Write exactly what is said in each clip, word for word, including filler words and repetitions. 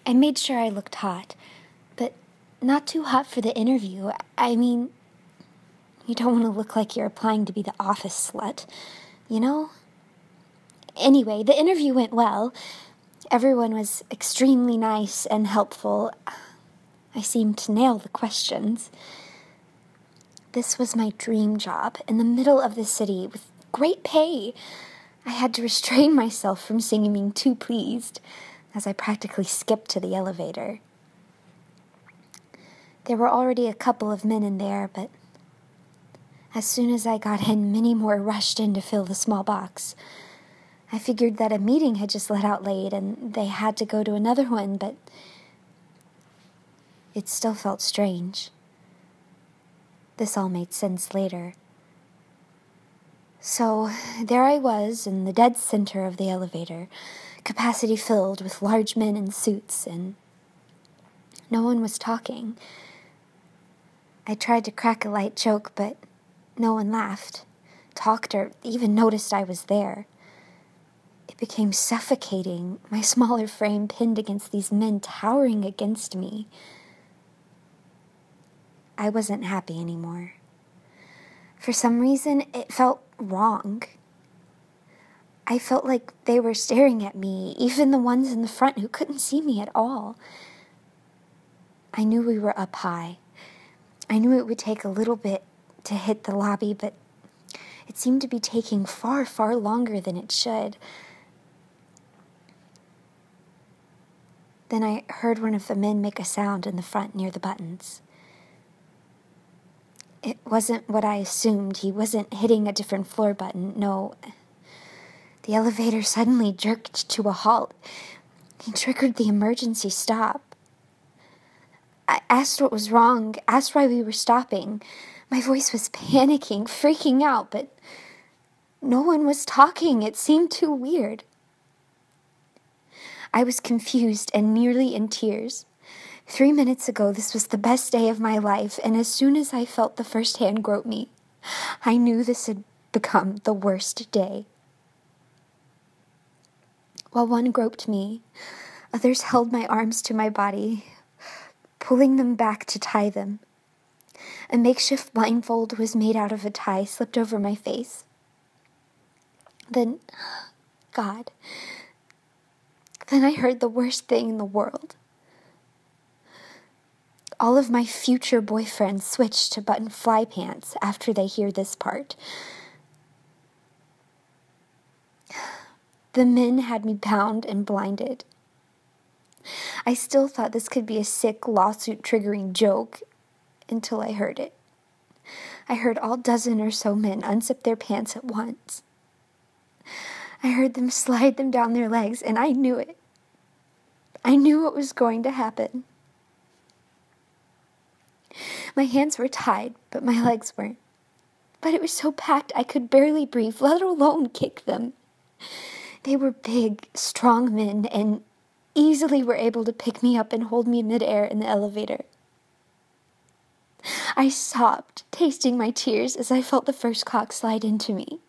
I made sure I looked hot, but not too hot for the interview. I mean, you don't want to look like you're applying to be the office slut, you know? Anyway, the interview went well. Everyone was extremely nice and helpful. I seemed to nail the questions. This was my dream job, in the middle of the city, with great pay. I had to restrain myself from seeming too pleased, as I practically skipped to the elevator. There were already a couple of men in there, but as soon as I got in, many more rushed in to fill the small box. I figured that a meeting had just let out late, and they had to go to another one, but it still felt strange. This all made sense later. So, there I was in the dead center of the elevator, capacity filled with large men in suits, and no one was talking. I tried to crack a light joke, but no one laughed, talked, or even noticed I was there. It became suffocating, my smaller frame pinned against these men towering against me. I wasn't happy anymore. For some reason, it felt wrong. I felt like they were staring at me, even the ones in the front who couldn't see me at all. I knew we were up high. I knew it would take a little bit to hit the lobby, but it seemed to be taking far, far longer than it should. Then I heard one of the men make a sound in the front near the buttons. It wasn't what I assumed. He wasn't hitting a different floor button. No. The elevator suddenly jerked to a halt. He triggered the emergency stop. I asked what was wrong, asked why we were stopping. My voice was panicking, freaking out, but no one was talking. It seemed too weird. I was confused and nearly in tears. Three minutes ago, this was the best day of my life, and as soon as I felt the first hand grope me, I knew this had become the worst day. While one groped me, others held my arms to my body, pulling them back to tie them. A makeshift blindfold was made out of a tie slipped over my face. Then, God, then I heard the worst thing in the world. All of my future boyfriends switch to button fly pants after they hear this part. The men had me bound and blinded. I still thought this could be a sick lawsuit-triggering joke until I heard it. I heard all dozen or so men unzip their pants at once. I heard them slide them down their legs, and I knew it. I knew what was going to happen. My hands were tied, but my legs weren't. But it was so packed I could barely breathe, let alone kick them. They were big, strong men, and easily were able to pick me up and hold me midair in the elevator. I sobbed, tasting my tears as I felt the first cock slide into me.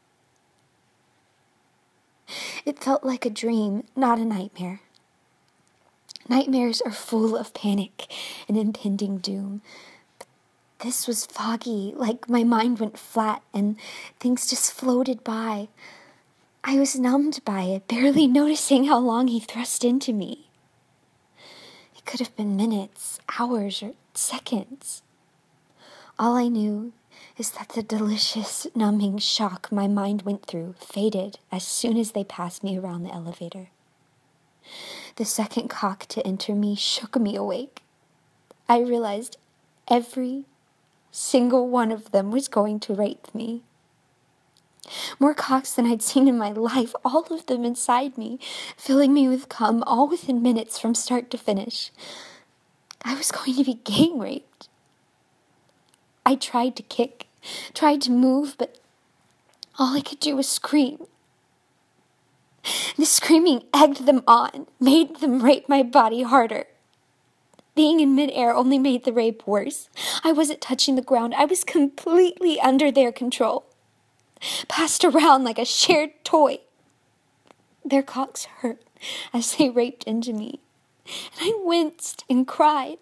It felt like a dream, not a nightmare. Nightmares are full of panic and impending doom. But this was foggy, like my mind went flat and things just floated by. I was numbed by it, barely noticing how long he thrust into me. It could have been minutes, hours, or seconds. All I knew is that the delicious, numbing shock my mind went through faded as soon as they passed me around the elevator. The second cock to enter me shook me awake. I realized every single one of them was going to rape me. More cocks than I'd seen in my life, all of them inside me, filling me with cum, all within minutes from start to finish. I was going to be gang raped. I tried to kick, tried to move, but all I could do was scream. The screaming egged them on, made them rape my body harder. Being in midair only made the rape worse. I wasn't touching the ground. I was completely under their control, passed around like a shared toy. Their cocks hurt as they raped into me. and I winced and cried.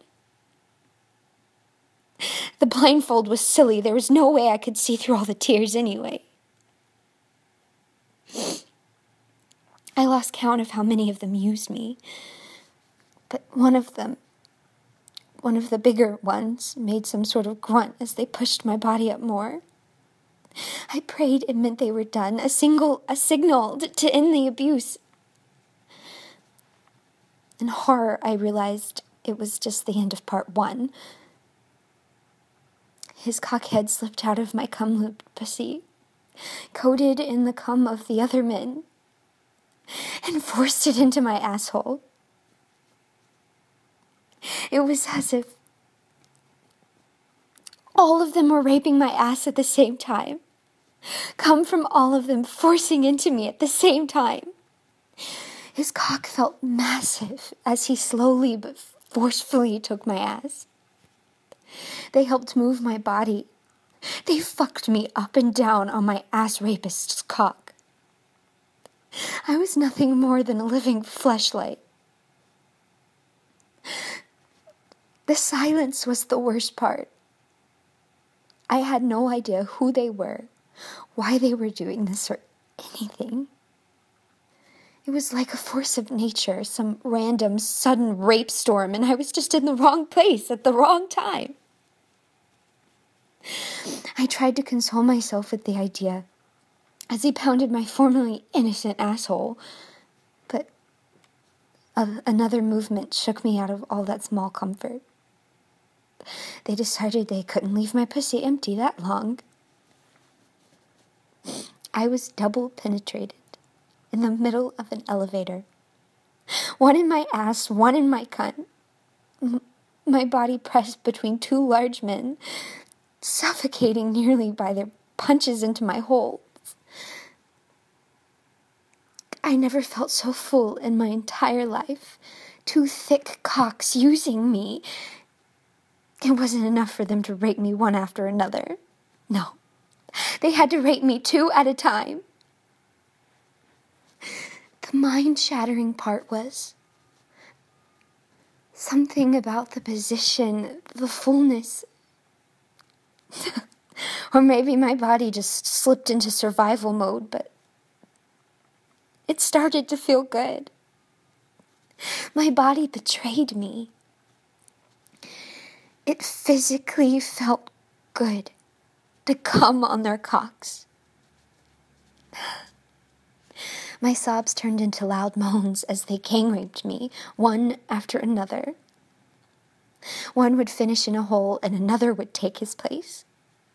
The blindfold was silly. There was no way I could see through all the tears anyway. I lost count of how many of them used me, but one of them, one of the bigger ones, made some sort of grunt as they pushed my body up more. I prayed it meant they were done, a single, a signal to end the abuse. In horror, I realized it was just the end of part one. His cockhead slipped out of my cum-looped pussy, coated in the cum of the other men, and forced it into my asshole. It was as if all of them were raping my ass at the same time. Come from all of them forcing into me at the same time. His cock felt massive as he slowly but forcefully took my ass. They helped move my body. They fucked me up and down on my ass rapist's cock. I was nothing more than a living fleshlight. The silence was the worst part. I had no idea who they were, why they were doing this, or anything. It was like a force of nature, some random, sudden rape storm, and I was just in the wrong place at the wrong time. I tried to console myself with the idea as he pounded my formerly innocent asshole, but uh, another movement shook me out of all that small comfort. They decided they couldn't leave my pussy empty that long. I was double penetrated in the middle of an elevator. One in my ass, one in my cunt. M- my body pressed between two large men, suffocating nearly by their punches into my holes. I never felt so full in my entire life. Two thick cocks using me. It wasn't enough for them to rape me one after another. No, they had to rape me two at a time. The mind-shattering part was something about the position, the fullness. Or maybe my body just slipped into survival mode, but it started to feel good. My body betrayed me. It physically felt good to come on their cocks. My sobs turned into loud moans as they gang-raped me, one after another. One would finish in a hole and another would take his place.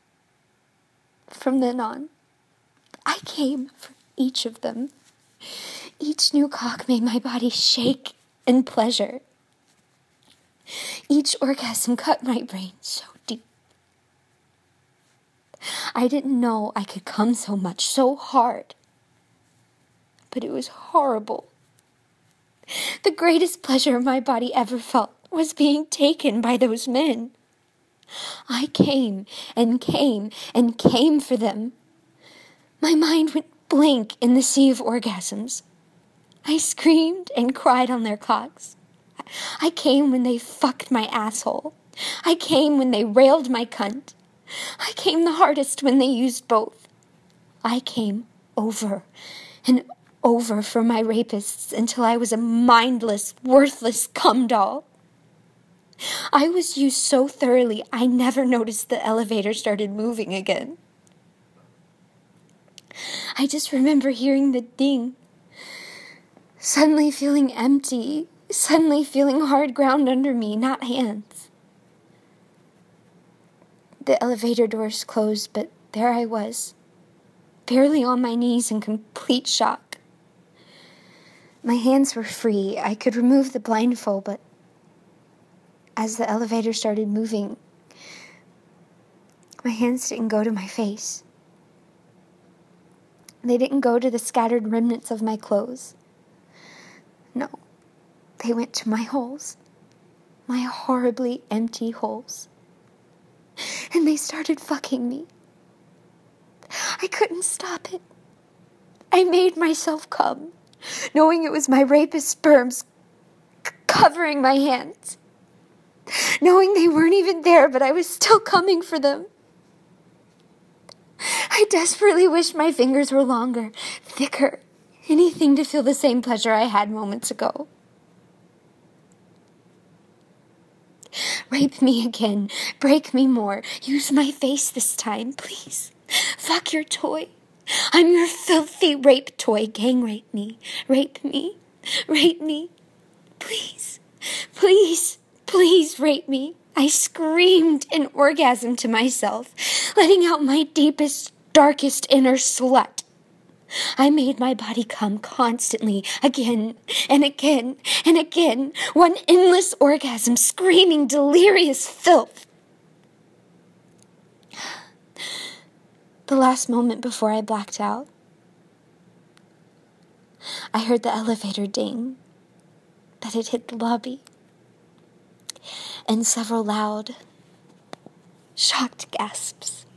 From then on, I came for each of them. Each new cock made my body shake in pleasure. Each orgasm cut my brain so deep. I didn't know I could come so much, so hard. But it was horrible. The greatest pleasure my body ever felt was being taken by those men. I came and came and came for them. My mind went blank in the sea of orgasms. I screamed and cried on their cocks. I came when they fucked my asshole. I came when they railed my cunt. I came the hardest when they used both. I came over and over for my rapists until I was a mindless, worthless cum doll. I was used so thoroughly I never noticed the elevator started moving again. I just remember hearing the ding, suddenly feeling empty, suddenly feeling hard ground under me, not hands. The elevator doors closed, but there I was, barely on my knees in complete shock. My hands were free. I could remove the blindfold, but as the elevator started moving, my hands didn't go to my face. They didn't go to the scattered remnants of my clothes. No, they went to my holes, my horribly empty holes. And they started fucking me. I couldn't stop it. I made myself come, knowing it was my rapist sperms c- covering my hands, knowing they weren't even there, but I was still coming for them. I desperately wished my fingers were longer, thicker, anything to feel the same pleasure I had moments ago. Rape me again, break me more, use my face this time, please. Fuck your toy. I'm your filthy rape toy. Gang rape me, rape me, rape me. Please, please, please rape me. I screamed in orgasm to myself, letting out my deepest, darkest inner slut. I made my body come constantly, again and again and again, one endless orgasm, screaming delirious filth. The last moment before I blacked out, I heard the elevator ding, that it hit the lobby, and several loud, shocked gasps.